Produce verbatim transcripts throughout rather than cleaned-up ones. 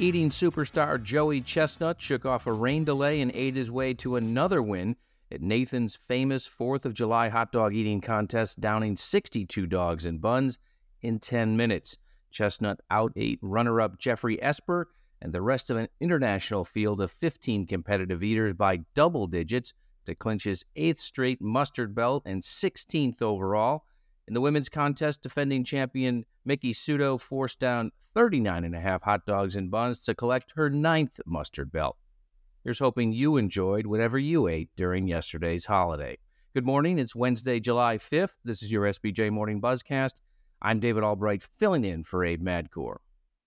Eating superstar Joey Chestnut shook off a rain delay and ate his way to another win at Nathan's famous fourth of July hot dog eating contest, downing sixty-two dogs and buns in ten minutes. Chestnut out-ate runner-up Jeffrey Esper and the rest of an international field of fifteen competitive eaters by double digits to clinch his eighth straight mustard belt and sixteenth overall. In the women's contest, defending champion Miki Sudo forced down thirty-nine and a half hot dogs and buns to collect her ninth mustard belt. Here's hoping you enjoyed whatever you ate during yesterday's holiday. Good morning. It's Wednesday, July fifth. This is your S B J Morning Buzzcast. I'm David Albright, filling in for Abe Madkour.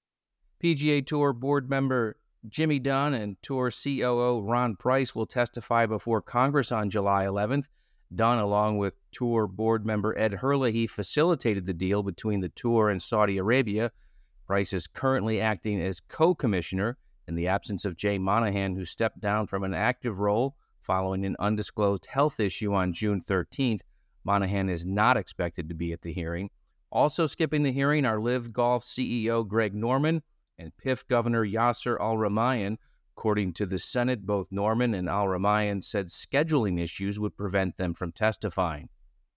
P G A Tour board member Jimmy Dunn and Tour C O O Ron Price will testify before Congress on July eleventh. Dunn, along with Tour board member Ed Herlihy, facilitated the deal between the Tour and Saudi Arabia. Price is currently acting as co-commissioner in the absence of Jay Monahan, who stepped down from an active role following an undisclosed health issue on June thirteenth. Monahan is not expected to be at the hearing. Also skipping the hearing are Live Golf C E O Greg Norman and P I F Governor Yasser Al-Rumayyan. According to the Senate, both Norman and Al-Rumayyan said scheduling issues would prevent them from testifying.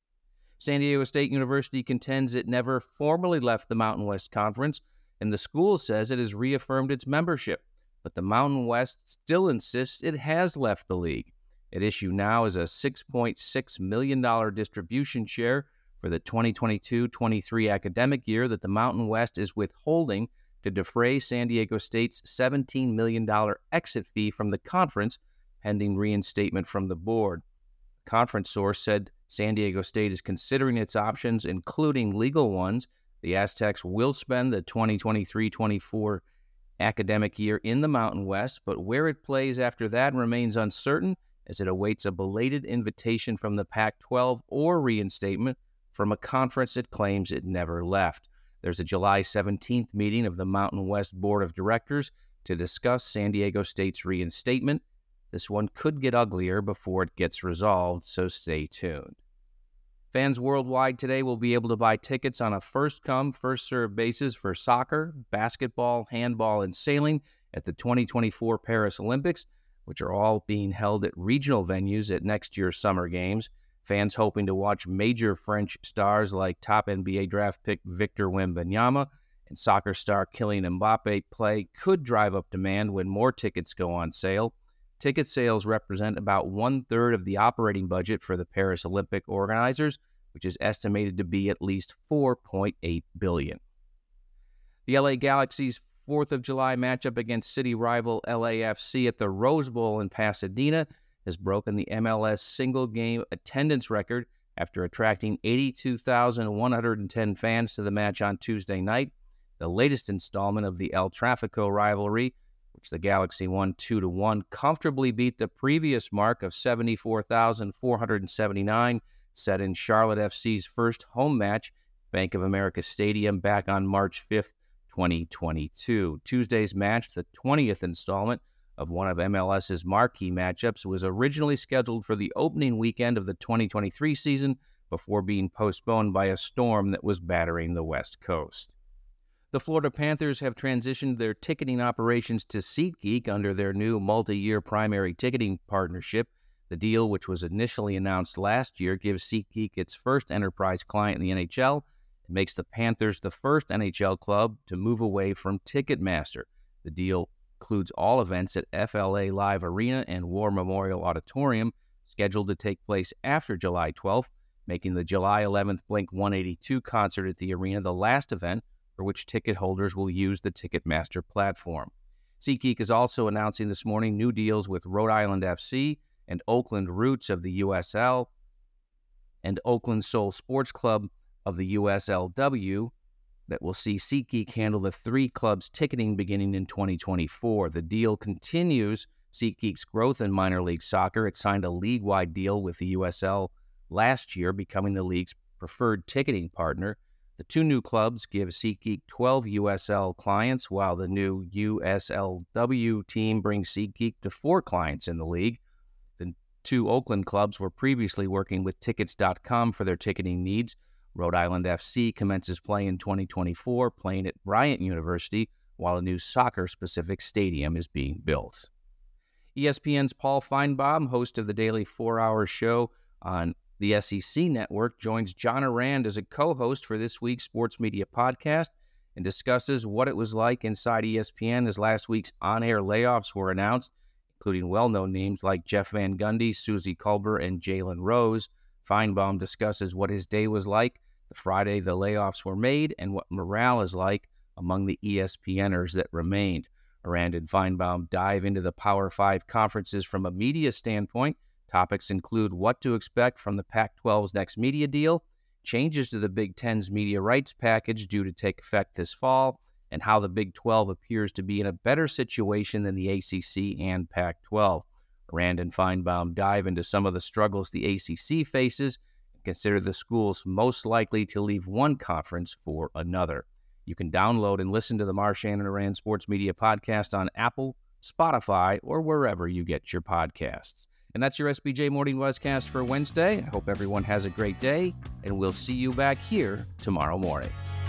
San Diego State University contends it never formally left the Mountain West Conference, and the school says it has reaffirmed its membership. But the Mountain West still insists it has left the league. At issue now is a six point six million dollars distribution share for the twenty twenty-two twenty-three academic year that the Mountain West is withholding to defray San Diego State's seventeen million dollars exit fee from the conference, pending reinstatement from the board. A conference source said San Diego State is considering its options, including legal ones. The Aztecs will spend the twenty twenty-three twenty-four academic year in the Mountain West, but where it plays after that remains uncertain as it awaits a belated invitation from the Pac twelve or reinstatement from a conference it claims it never left. There's a July seventeenth meeting of the Mountain West Board of Directors to discuss San Diego State's reinstatement. This one could get uglier before it gets resolved, so stay tuned. Fans worldwide today will be able to buy tickets on a first-come, first-served basis for soccer, basketball, handball, and sailing at the twenty twenty-four Paris Olympics, which are all being held at regional venues at next year's Summer Games. Fans hoping to watch major French stars like top N B A draft pick Victor Wembanyama and soccer star Kylian Mbappe play could drive up demand when more tickets go on sale. Ticket sales represent about one-third of the operating budget for the Paris Olympic organizers, which is estimated to be at least four point eight billion dollars. The L A Galaxy's fourth of July matchup against city rival L A F C at the Rose Bowl in Pasadena has broken the M L S single-game attendance record after attracting eighty-two thousand one hundred ten fans to the match on Tuesday night. The latest installment of the El Tráfico rivalry, which the Galaxy won two to one, comfortably beat the previous mark of seventy-four thousand four hundred seventy-nine set in Charlotte F C's first home match, Bank of America Stadium, back on March fifth, twenty twenty-two. Tuesday's match, the twentieth installment of one of MLS's marquee matchups, was originally scheduled for the opening weekend of the twenty twenty-three season before being postponed by a storm that was battering the West Coast. The Florida Panthers have transitioned their ticketing operations to SeatGeek under their new multi-year primary ticketing partnership. The deal, which was initially announced last year, gives SeatGeek its first enterprise client in the N H L. It makes the Panthers the first N H L club to move away from Ticketmaster. The deal includes all events at F L A Live Arena and War Memorial Auditorium, scheduled to take place after July twelfth, making the July eleventh Blink one eighty-two concert at the arena the last event for which ticket holders will use the Ticketmaster platform. SeatGeek is also announcing this morning new deals with Rhode Island F C and Oakland Roots of the U S L and Oakland Soul Sports Club of the U S L W, that will see SeatGeek handle the three clubs' ticketing beginning in twenty twenty-four. The deal continues SeatGeek's growth in minor league soccer. It signed a league-wide deal with the U S L last year, becoming the league's preferred ticketing partner. The two new clubs give SeatGeek twelve U S L clients, while the new U S L W team brings SeatGeek to four clients in the league. The two Oakland clubs were previously working with Tickets dot com for their ticketing needs. Rhode Island F C commences play in twenty twenty-four, playing at Bryant University, while a new soccer-specific stadium is being built. E S P N's Paul Feinbaum, host of the daily four-hour show on the S E C Network, joins John Ourand as a co-host for this week's Sports Media Podcast and discusses what it was like inside E S P N as last week's on-air layoffs were announced, including well-known names like Jeff Van Gundy, Suzy Kolber, and Jalen Rose. Feinbaum discusses what his day was like the Friday the layoffs were made and what morale is like among the ESPNers that remained. Ourand and Feinbaum dive into the Power Five conferences from a media standpoint. Topics include what to expect from the Pac twelve's next media deal, changes to the Big Ten's media rights package due to take effect this fall, and how the Big twelve appears to be in a better situation than the A C C and Pac twelve. Ourand and Feinbaum dive into some of the struggles the A C C faces and consider the schools most likely to leave one conference for another. You can download and listen to the Marchand and Ourand Sports Media Podcast on Apple, Spotify, or wherever you get your podcasts. And that's your S B J Morning Buzzcast for Wednesday. I hope everyone has a great day, and we'll see you back here tomorrow morning.